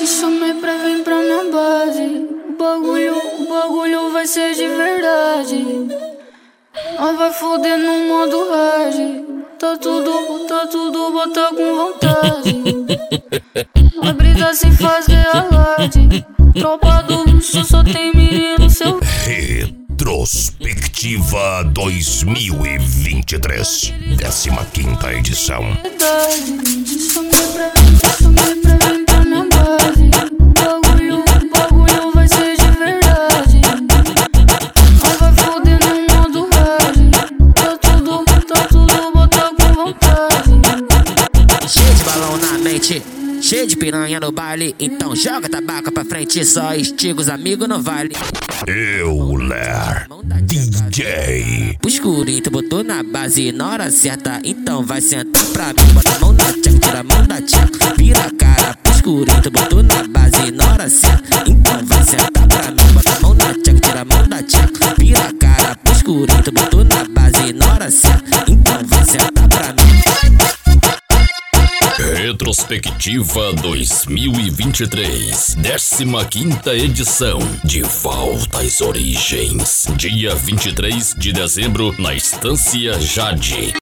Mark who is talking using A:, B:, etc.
A: Te chamei pra vir pra minha base. O bagulho vai ser de verdade. Nós vai foder no modo hard. Tá tudo, bota com vontade. A brisa se fazer alarde. Tropa do luxo só tem menino seu.
B: Retrospectiva 2023, 15ª edição.
A: Te chamei pra vir pra minha base. O bagulho vai ser de verdade. Nós vai foder no modo hard. Tá tudo, bota com vontade.
C: Cheio de balão na mente, cheio de piranha no baile. Então joga tabaco pra frente, só estiga os amigos não vale.
B: Euler DJ.
C: O escurinho tu botou na base na hora certa, então vai sentar pra mim. Bota a mão na tcheca, tira a mão da tcheca, vira a cara pro escurinho tu botou na base na hora certa, então vai sentar pra mim. Bota a mão na tcheca, tira a mão da tcheca, vira a cara pro escurinho tu botou na base na hora certa, então vai sentar pra mim.
B: Retrospectiva 2023, 15ª edição. De volta às origens. Dia 23 de dezembro, na Estância Jade.